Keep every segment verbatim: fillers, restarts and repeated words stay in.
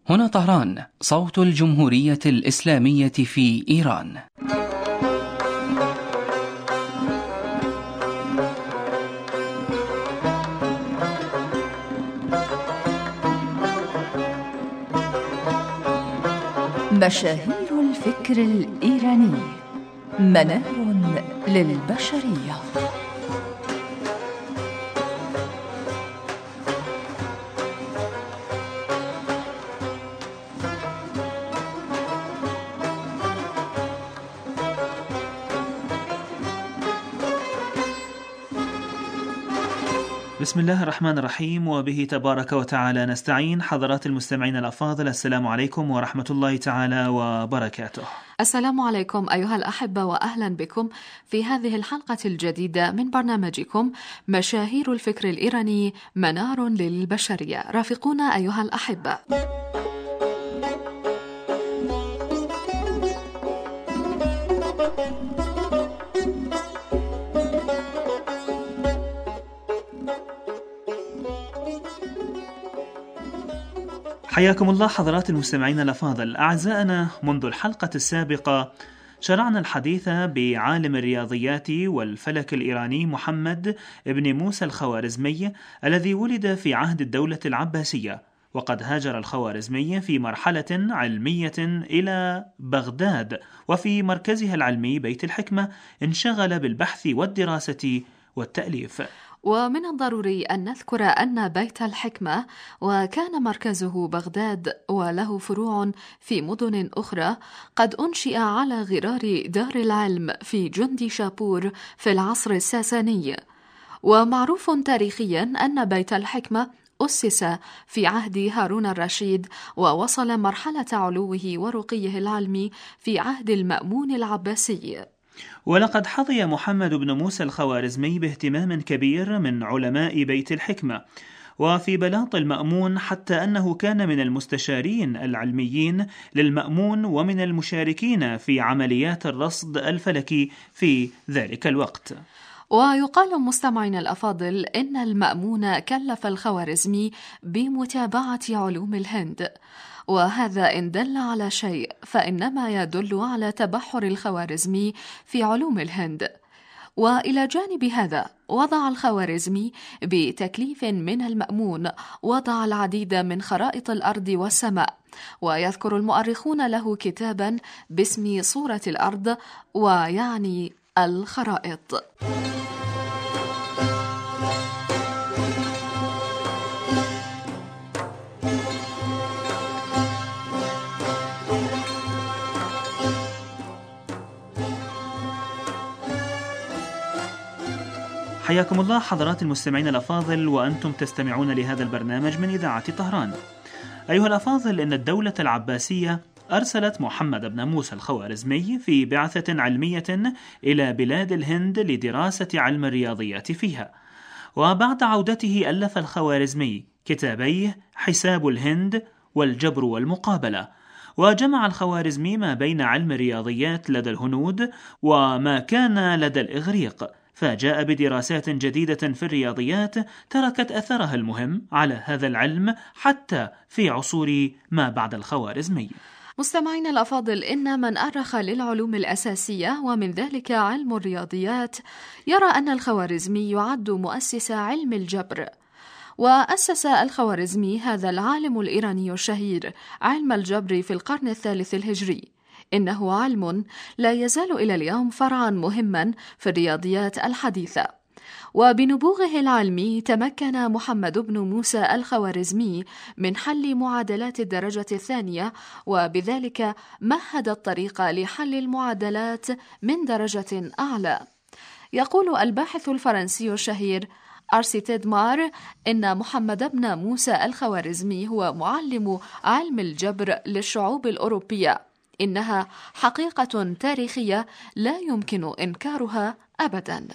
هنا طهران، صوت الجمهورية الإسلامية في إيران. مشاهير الفكر الإيراني، منار للبشرية. بسم الله الرحمن الرحيم، وبه تبارك وتعالى نستعين. حضرات المستمعين الأفاضل، السلام عليكم ورحمة الله تعالى وبركاته. السلام عليكم أيها الأحبة، وأهلا بكم في هذه الحلقة الجديدة من برنامجكم مشاهير الفكر الإيراني، منار للبشرية. رافقونا أيها الأحبة. حياكم الله حضرات المستمعين الأفاضل. أعزائنا، منذ الحلقة السابقة شرعنا الحديث بعالم الرياضيات والفلك الإيراني محمد ابن موسى الخوارزمي، الذي ولد في عهد الدولة العباسية، وقد هاجر الخوارزمي في مرحلة علمية إلى بغداد، وفي مركزها العلمي بيت الحكمة انشغل بالبحث والدراسة والتأليف. ومن الضروري أن نذكر أن بيت الحكمة وكان مركزه بغداد وله فروع في مدن أخرى قد أنشئ على غرار دار العلم في جندي شابور في العصر الساساني. ومعروف تاريخيا أن بيت الحكمة أسس في عهد هارون الرشيد، ووصل مرحلة علوه ورقيه العلمي في عهد المأمون العباسي. ولقد حظي محمد بن موسى الخوارزمي باهتمام كبير من علماء بيت الحكمة وفي بلاط المأمون، حتى أنه كان من المستشارين العلميين للمأمون ومن المشاركين في عمليات الرصد الفلكي في ذلك الوقت. ويقال مستمعين الأفاضل إن المأمون كلف الخوارزمي بمتابعة علوم الهند، وهذا إن دل على شيء فإنما يدل على تبحر الخوارزمي في علوم الهند. وإلى جانب هذا وضع الخوارزمي بتكليف من المأمون وضع العديد من خرائط الأرض والسماء، ويذكر المؤرخون له كتابا باسم صورة الأرض، ويعني الخرائط. حياكم الله حضرات المستمعين الأفاضل، وأنتم تستمعون لهذا البرنامج من إذاعة طهران. أيها الأفاضل، إن الدولة العباسية أرسلت محمد بن موسى الخوارزمي في بعثة علمية إلى بلاد الهند لدراسة علم الرياضيات فيها. وبعد عودته ألف الخوارزمي كتابيه حساب الهند والجبر والمقابلة، وجمع الخوارزمي ما بين علم الرياضيات لدى الهنود وما كان لدى الإغريق، فجاء بدراسات جديدة في الرياضيات تركت أثرها المهم على هذا العلم حتى في عصور ما بعد الخوارزمي. مستمعين الأفاضل، إن من أرخ للعلوم الأساسية ومن ذلك علم الرياضيات يرى أن الخوارزمي يعد مؤسس علم الجبر. وأسس الخوارزمي هذا العالم الإيراني الشهير علم الجبر في القرن الثالث الهجري. إنه علم لا يزال إلى اليوم فرعا مهما في الرياضيات الحديثة. وبنبوغه العلمي تمكن محمد بن موسى الخوارزمي من حل معادلات الدرجة الثانية، وبذلك مهد الطريق لحل المعادلات من درجة أعلى. يقول الباحث الفرنسي الشهير أرسيتيد مار إن محمد بن موسى الخوارزمي هو معلم علم الجبر للشعوب الأوروبية. إنها حقيقة تاريخية لا يمكن إنكارها أبدا.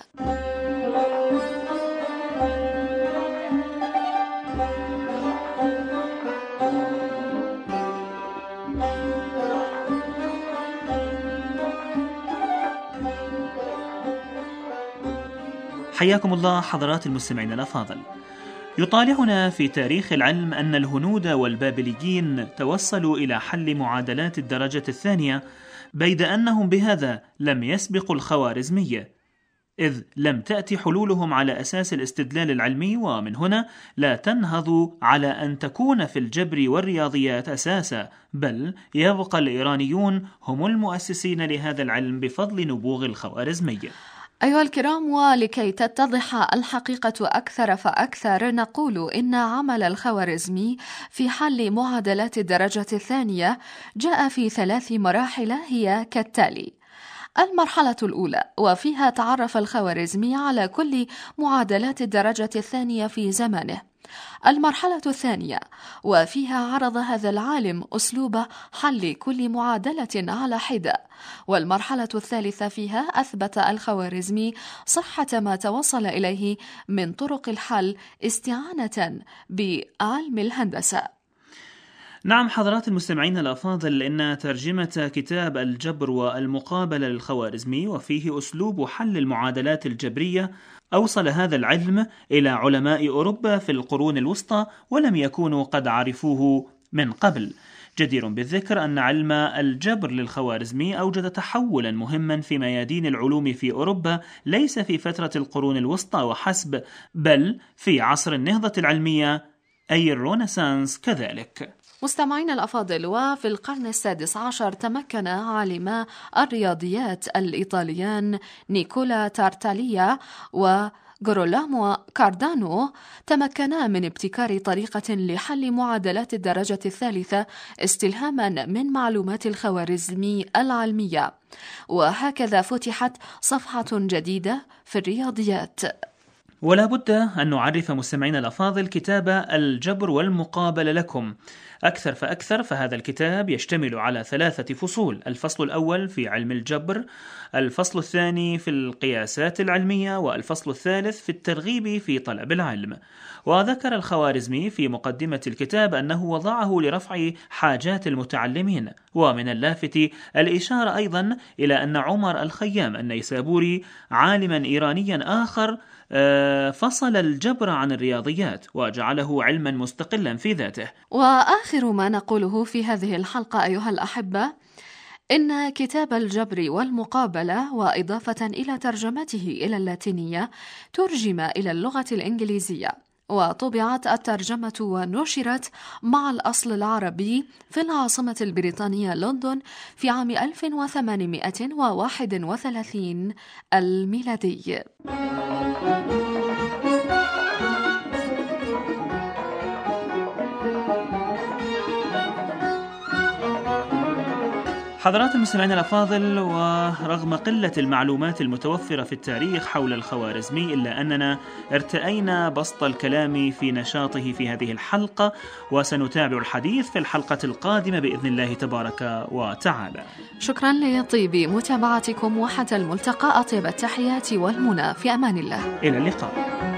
حياكم الله حضرات المستمعين الأفاضل. يطالعنا في تاريخ العلم أن الهنود والبابليين توصلوا إلى حل معادلات الدرجة الثانية، بيد أنهم بهذا لم يسبقوا الخوارزمية، إذ لم تأتي حلولهم على أساس الاستدلال العلمي، ومن هنا لا تنهض على أن تكون في الجبر والرياضيات أساسا، بل يبقى الإيرانيون هم المؤسسين لهذا العلم بفضل نبوغ الخوارزمية. أيها الكرام، ولكي تتضح الحقيقة أكثر فأكثر، نقول إن عمل الخوارزمي في حل معادلات الدرجة الثانية جاء في ثلاث مراحل هي كالتالي: المرحلة الأولى، وفيها تعرف الخوارزمي على كل معادلات الدرجة الثانية في زمانه. المرحلة الثانية، وفيها عرض هذا العالم أسلوب حل كل معادلة على حدة. والمرحلة الثالثة، فيها أثبت الخوارزمي صحة ما توصل إليه من طرق الحل استعانة بعلم الهندسة. نعم حضرات المستمعين الأفاضل، إن ترجمة كتاب الجبر والمقابلة للخوارزمي وفيه أسلوب حل المعادلات الجبرية أوصل هذا العلم إلى علماء أوروبا في القرون الوسطى، ولم يكونوا قد عرفوه من قبل. جدير بالذكر أن علم الجبر للخوارزمي أوجد تحولا مهما في ميادين العلوم في أوروبا، ليس في فترة القرون الوسطى وحسب، بل في عصر النهضة العلمية أي الرونسانس كذلك. مستمعين الأفاضل، وفي القرن السادس عشر تمكن عالما الرياضيات الإيطاليان نيكولا تارتاليا وغورولامو كاردانو تمكنا من ابتكار طريقة لحل معادلات الدرجة الثالثة استلهاما من معلومات الخوارزمي العلمية، وهكذا فتحت صفحة جديدة في الرياضيات. ولا بد أن نعرف مستمعين الأفاضل كتاب الجبر والمقابلة لكم أكثر فأكثر. فهذا الكتاب يشتمل على ثلاثة فصول: الفصل الأول في علم الجبر، الفصل الثاني في القياسات العلمية، والفصل الثالث في الترغيب في طلب العلم. وذكر الخوارزمي في مقدمة الكتاب أنه وضعه لرفع حاجات المتعلمين. ومن اللافت الإشارة أيضا إلى أن عمر الخيام النيسابوري عالما إيرانيا آخر فصل الجبر عن الرياضيات وجعله علما مستقلا في ذاته. وآخر ما نقوله في هذه الحلقة أيها الأحبة، إن كتاب الجبر والمقابلة، وإضافة إلى ترجمته إلى اللاتينية، ترجم إلى اللغة الإنجليزية، وطبعت الترجمة ونشرت مع الأصل العربي في العاصمة البريطانية لندن في عام ألف وثمانمائة وواحد وثلاثين الميلادي. حضرات المستمعين الأفاضل، ورغم قلة المعلومات المتوفرة في التاريخ حول الخوارزمي، إلا أننا ارتأينا بسط الكلام في نشاطه في هذه الحلقة، وسنتابع الحديث في الحلقة القادمة بإذن الله تبارك وتعالى. شكرا لطيب متابعتكم، وحتى الملتقى أطيب التحيات والمنى، في أمان الله. إلى اللقاء.